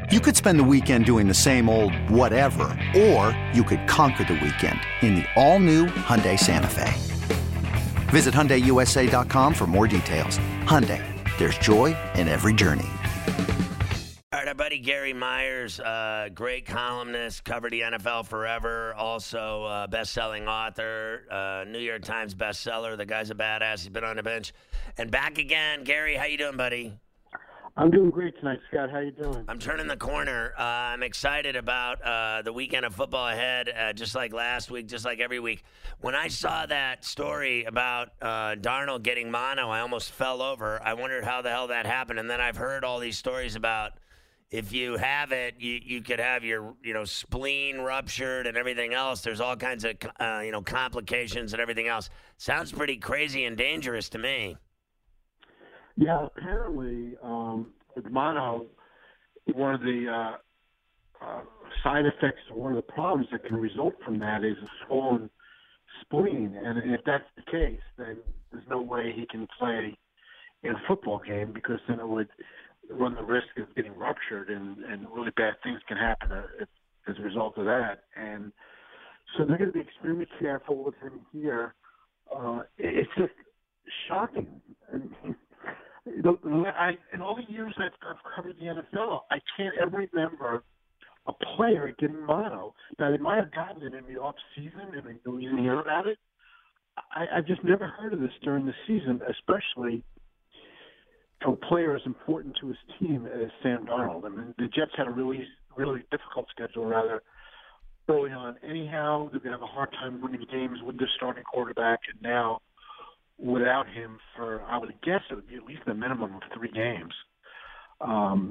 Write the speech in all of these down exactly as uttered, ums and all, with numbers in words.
You could spend the weekend doing the same old whatever, or you could conquer the weekend in the all-new Hyundai Santa Fe. Visit Hyundai U S A dot com for more details. Hyundai, there's joy in every journey. All right, our buddy Gary Myers, uh, great columnist, covered the N F L forever, also uh, best-selling author, uh, New York Times bestseller. The guy's a badass. He's been on the bench. And back again. Gary, how you doing, buddy? I'm doing great tonight, Scott. How you doing? I'm turning the corner. Uh, I'm excited about uh, the weekend of football ahead, uh, just like last week, just like every week. When I saw that story about uh, Darnold getting mono, I almost fell over. I wondered how the hell that happened. And then I've heard all these stories about if you have it, you, you could have your you know spleen ruptured and everything else. There's all kinds of uh, you know complications and everything else. Sounds pretty crazy and dangerous to me. Yeah, apparently, um, with mono, one of the uh, uh, side effects, or one of the problems that can result from that is a swollen spleen. And if that's the case, then there's no way he can play in a football game, because then it would run the risk of getting ruptured, and, and really bad things can happen if, as a result of that. And so they're going to be extremely careful with him here. Uh, it's just shocking. I mean, I, in all the years that I've covered the N F L, I can't ever remember a player getting mono. Now, they might have gotten it in the off season, and they didn't hear about it. I, I've just never heard of this during the season, especially for a player as important to his team as Sam Darnold. I mean, the Jets had a really, really difficult schedule, rather, early on. Anyhow, they're going to have a hard time winning games with their starting quarterback, and now without him for, I would guess it would be at least a minimum of three games. Um,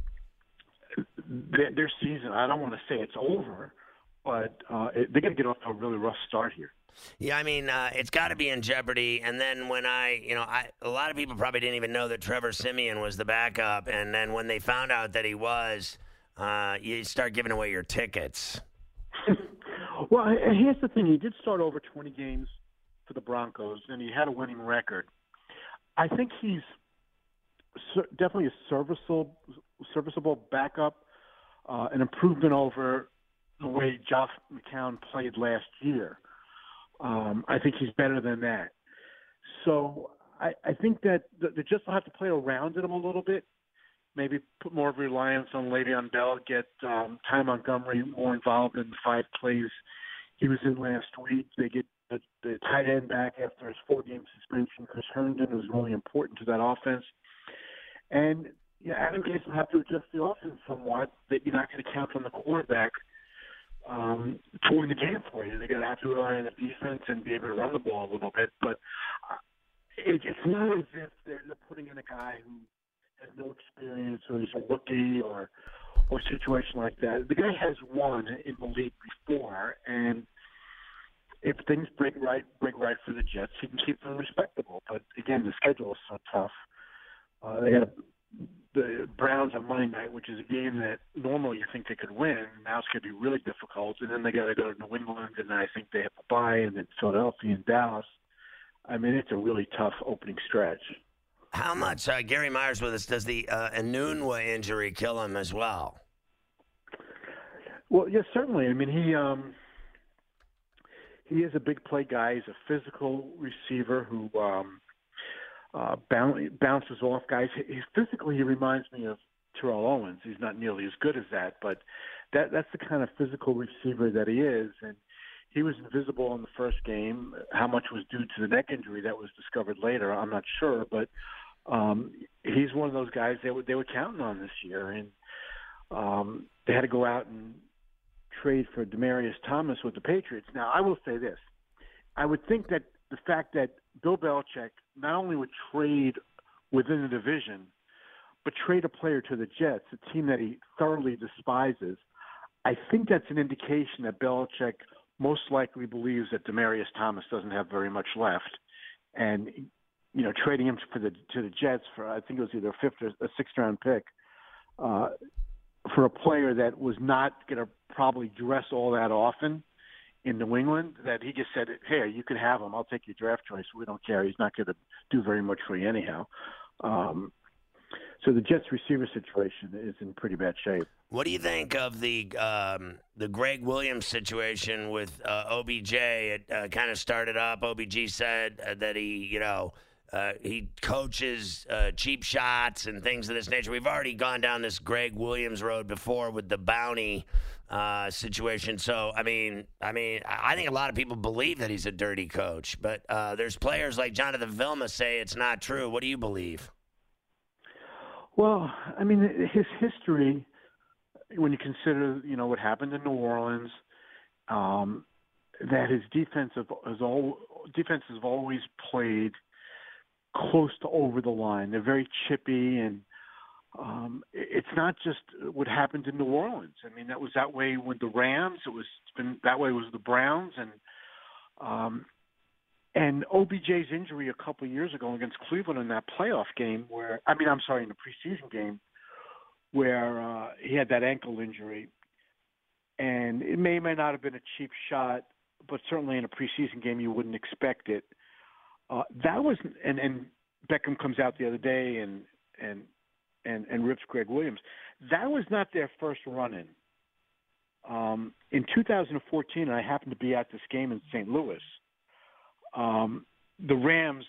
their, their season, I don't want to say it's over, but uh, it, they're going to get off to a really rough start here. Yeah, I mean, uh, it's got to be in jeopardy. And then when I, you know, I, a lot of people probably didn't even know that Trevor Siemian was the backup. And then when they found out that he was, uh, you start giving away your tickets. Well, here's the thing. He did start over twenty games for the Broncos, and he had a winning record. I think he's definitely a serviceable, serviceable backup, uh, an improvement over the way Josh McCown played last year. Um, I think he's better than that. So I, I think that the, the Jets will have to play around him a little bit, maybe put more of reliance on Le'Veon Bell, get um, Ty Montgomery more involved in the five plays he was in last week. They get the, the tight end back after his four-game suspension. Chris Herndon was really important to that offense. And yeah, Adam Gase will have to adjust the offense somewhat, that you're not going to count on the quarterback um, to win the game for you. They're going to have to rely on the defense and be able to run the ball a little bit. But uh, it, it's not as if they're putting in a guy who has no experience, or he's a rookie, or or a situation like that. The guy has won in the league before, and if things break right, break right for the Jets, he can keep them respectable. But again, the schedule is so tough. Uh, they have the Browns on Monday night, which is a game that normally you think they could win. Now it's going to be really difficult. And then they got to go to New England, and then I think they have to bye, and then Philadelphia and Dallas. I mean, it's a really tough opening stretch. How much, uh, Gary Myers with us, does the uh, Enunwa injury kill him as well? Well, yes, certainly. I mean, he um, he is a big play guy. He's a physical receiver who um, uh, bounces off guys. He, physically, he reminds me of Terrell Owens. He's not nearly as good as that, but that that's the kind of physical receiver that he is. And he was invisible in the first game. How much was due to the neck injury that was discovered later, I'm not sure, but um, he's one of those guys they were, they were counting on this year. And um, they had to go out and trade for Demaryius Thomas with the Patriots. Now, I will say this. I would think that the fact that Bill Belichick not only would trade within the division, but trade a player to the Jets, a team that he thoroughly despises, I think that's an indication that Belichick most likely believes that Demaryius Thomas doesn't have very much left. And, you know, trading him for the to the Jets for, I think it was either a fifth or a sixth round pick, uh, for a player that was not going to probably dress all that often in New England, that he just said, hey, you can have him. I'll take your draft choice. We don't care. He's not going to do very much for you anyhow. Um, So the Jets receiver situation is in pretty bad shape. What do you think of the um, the Greg Williams situation with uh, O B J? It uh, kind of started up. O B J said uh, that he, you know, uh, he coaches uh, cheap shots and things of this nature. We've already gone down this Greg Williams road before with the bounty uh, situation. So, I mean, I mean, I think a lot of people believe that he's a dirty coach, but uh, there's players like Jonathan Vilma say it's not true. What do you believe? Well, I mean, his history, when you consider, you know, what happened in New Orleans, um, that his defense has all defenses have always played close to over the line. They're very chippy, and um, it's not just what happened in New Orleans. I mean, that was that way with the Rams. It was it's been that way with the Browns, and um, and O B J's injury a couple of years ago against Cleveland in that playoff game, where I mean, I'm sorry, in the preseason game, where uh, he had that ankle injury, and it may or may not have been a cheap shot, but certainly in a preseason game you wouldn't expect it. Uh, that was, and, and Beckham comes out the other day and and and and rips Greg Williams. That was not their first run-in. Um, in two thousand fourteen, I happened to be at this game in Saint Louis. Um, the Rams'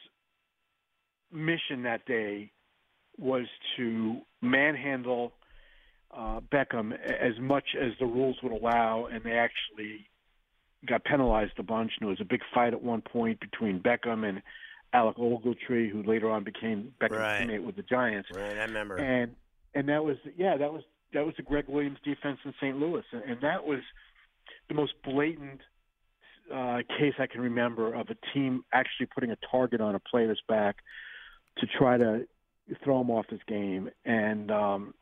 mission that day was to manhandle uh, Beckham as much as the rules would allow, and they actually got penalized a bunch. And there was a big fight at one point between Beckham and Alec Ogletree, who later on became Beckham's right. teammate with the Giants. Right, I remember. And and that was yeah, that was that was the Greg Williams defense in Saint Louis, and, and that was the most blatant uh, case I can remember of a team actually putting a target on a player's back to try to throw him off his game. And um,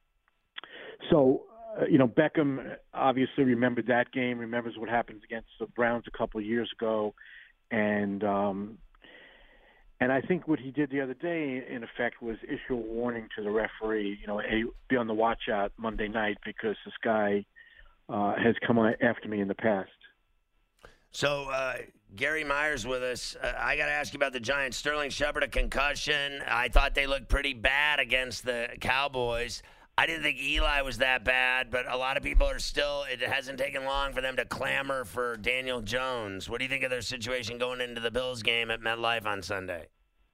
so, uh, you know, Beckham obviously remembered that game, remembers what happened against the Browns a couple of years ago. And um, and I think what he did the other day, in effect, was issue a warning to the referee, you know, hey, be on the watch out Monday night because this guy uh, has come on after me in the past. So, uh, Gary Myers with us. Uh, I got to ask you about the Giants. Sterling Shepard, a concussion. I thought they looked pretty bad against the Cowboys. I didn't think Eli was that bad, but a lot of people are still, it hasn't taken long for them to clamor for Daniel Jones. What do you think of their situation going into the Bills game at MetLife on Sunday?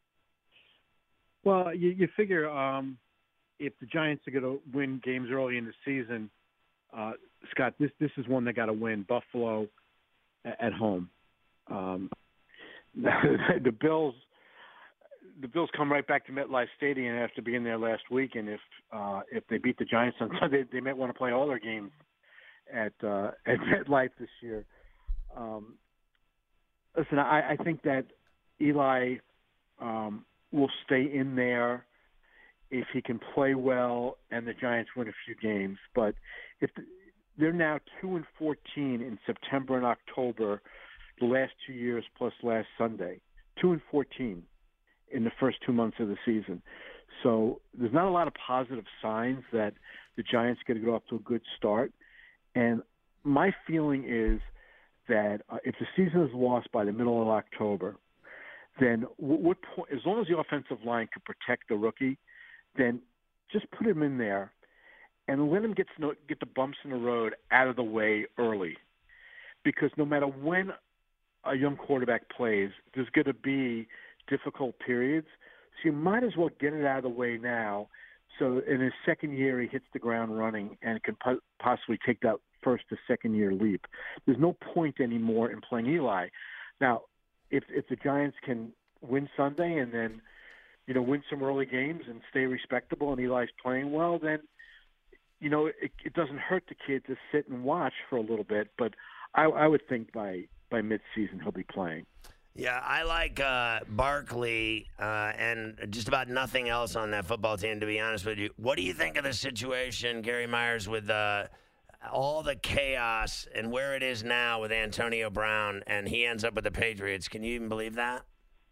Well, you, you figure um, if the Giants are going to win games early in the season, uh, Scott, this this is one they got to win. Buffalo at home. Um, the Bills, the Bills come right back to MetLife Stadium after being there last week, and if uh, if they beat the Giants on Sunday, they might want to play all their games at uh, at MetLife this year. Um, listen, I, I think that Eli um, will stay in there if he can play well and the Giants win a few games. But if the, they're now two and fourteen in September and October, the last two years plus last Sunday, two and fourteen in the first two months of the season. So there's not a lot of positive signs that the Giants get to get off to a good start. And my feeling is that uh, if the season is lost by the middle of October, then what, what point, as long as the offensive line can protect the rookie, then just put him in there and let him get to know, get the bumps in the road out of the way early. Because no matter when a young quarterback plays, there's going to be difficult periods. So you might as well get it out of the way now so in his second year he hits the ground running and can po- possibly take that first to second year leap. There's no point anymore in playing Eli. Now, if if the Giants can win Sunday and then, you know, win some early games and stay respectable and Eli's playing well, then, you know, it, it doesn't hurt the kid to sit and watch for a little bit. But I, I would think by, by midseason he'll be playing. Yeah, I like uh, Barkley uh, and just about nothing else on that football team, to be honest with you. What do you think of the situation, Gary Myers, with uh, all the chaos and where it is now with Antonio Brown, and he ends up with the Patriots? Can you even believe that?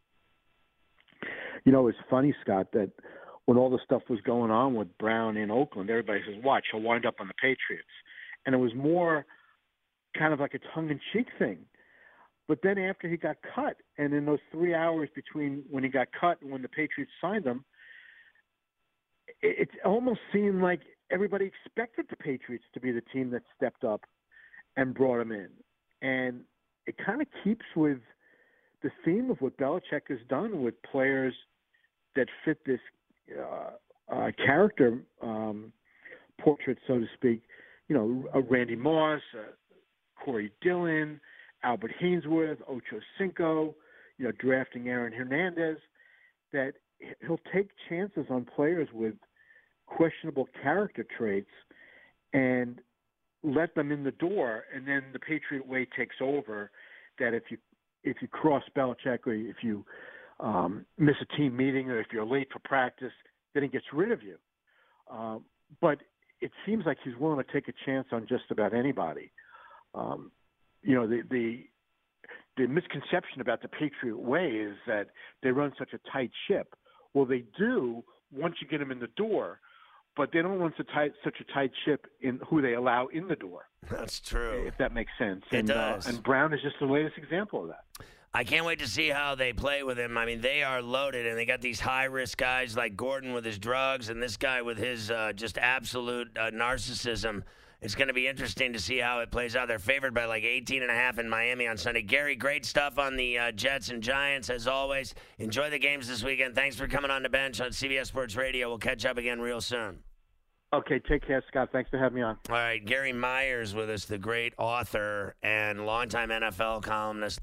You know, it's funny, Scott, that when all the stuff was going on with Brown in Oakland, everybody says, watch, he'll wind up on the Patriots. And it was more kind of like a tongue-in-cheek thing. But then after he got cut, and in those three hours between when he got cut and when the Patriots signed him, it, it almost seemed like everybody expected the Patriots to be the team that stepped up and brought him in. And it kind of keeps with the theme of what Belichick has done with players that fit this uh, uh, character um, portrait, so to speak. You know, uh, Randy Moss, uh, Corey Dillon, Albert Hainsworth, Ocho Cinco, you know, drafting Aaron Hernandez, that he'll take chances on players with questionable character traits and let them in the door, and then the Patriot way takes over, that if you if you cross Belichick or if you um, miss a team meeting or if you're late for practice, then he gets rid of you. Um, but it seems like he's willing to take a chance on just about anybody. Um, you know, the, the the misconception about the Patriot way is that they run such a tight ship. Well, they do once you get them in the door, but they don't run such a tight, such a tight ship in who they allow in the door. That's true. If that makes sense. It and, does. Uh, and Brown is just the latest example of that. I can't wait to see how they play with him. I mean, they are loaded, and they got these high-risk guys like Gordon with his drugs and this guy with his uh, just absolute uh, narcissism. It's going to be interesting to see how it plays out. They're favored by like eighteen and a half in Miami on Sunday. Gary, great stuff on the uh, Jets and Giants, as always. Enjoy the games this weekend. Thanks for coming on the bench on C B S Sports Radio. We'll catch up again real soon. Okay, take care, Scott. Thanks for having me on. All right, Gary Myers with us, the great author and longtime N F L columnist.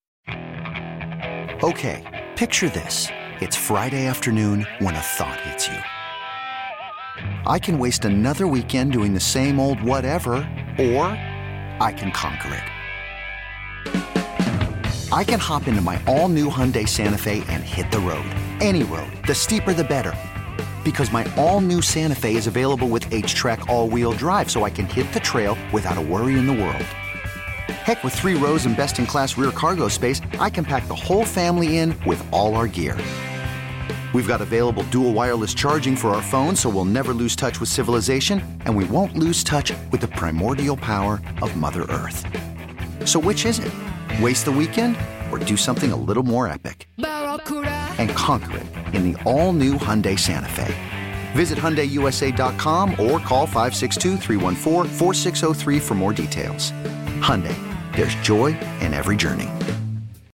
Okay, picture this. It's Friday afternoon when a thought hits you. I can waste another weekend doing the same old whatever, or I can conquer it. I can hop into my all-new Hyundai Santa Fe and hit the road. Any road. The steeper, the better. Because my all-new Santa Fe is available with H-Track all-wheel drive, so I can hit the trail without a worry in the world. Heck, with three rows and best-in-class rear cargo space, I can pack the whole family in with all our gear. We've got available dual wireless charging for our phones, so we'll never lose touch with civilization, and we won't lose touch with the primordial power of Mother Earth. So which is it? Waste the weekend or do something a little more epic? And conquer it in the all-new Hyundai Santa Fe. Visit Hyundai U S A dot com or call five six two, three one four, four six zero three for more details. Hyundai, there's joy in every journey.